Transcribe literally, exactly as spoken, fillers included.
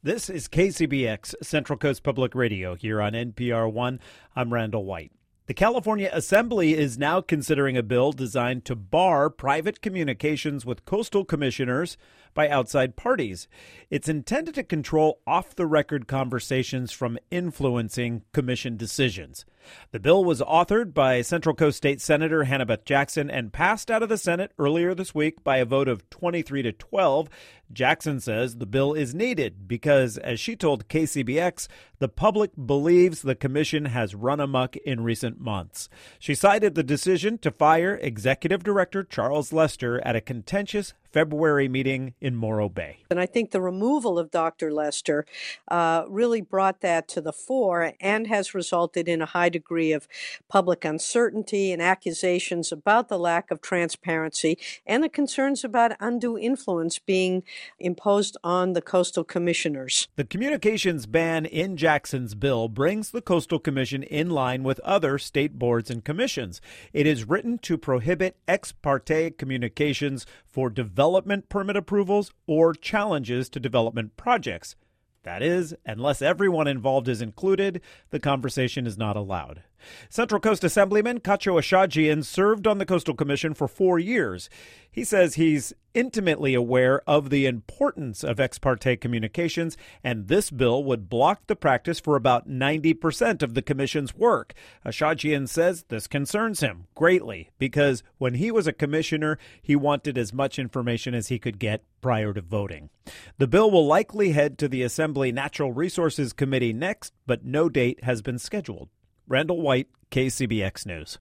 This is K C B X, Central Coast Public Radio, here on N P R one. I'm Randall White. The California Assembly is now considering a bill designed to bar private communications with coastal commissioners by outside parties. It's intended to control off-the-record conversations from influencing commission decisions. The bill was authored by Central Coast State Senator Hannibal Jackson and passed out of the Senate earlier this week by a vote of twenty-three to twelve. Jackson says the bill is needed because, as she told K C B X, the public believes the commission has run amok in recent months. She cited the decision to fire Executive Director Charles Lester at a contentious February meeting in Morro Bay. And I think the removal of Doctor Lester uh, really brought that to the fore and has resulted in a high degree of public uncertainty and accusations about the lack of transparency and the concerns about undue influence being imposed on the coastal commissioners. The communications ban in Jackson's bill brings the Coastal Commission in line with other state boards and commissions. It is written to prohibit ex parte communications for development permit approvals or challenges to development projects. That is, unless everyone involved is included, the conversation is not allowed. Central Coast Assemblyman Cacho Ashajian served on the Coastal Commission for four years. He says he's intimately aware of the importance of ex parte communications, and this bill would block the practice for about ninety percent of the commission's work. Ashajian says this concerns him greatly because when he was a commissioner, he wanted as much information as he could get prior to voting. The bill will likely head to the Assembly Natural Resources Committee next, but no date has been scheduled. Randall White, K C B X News.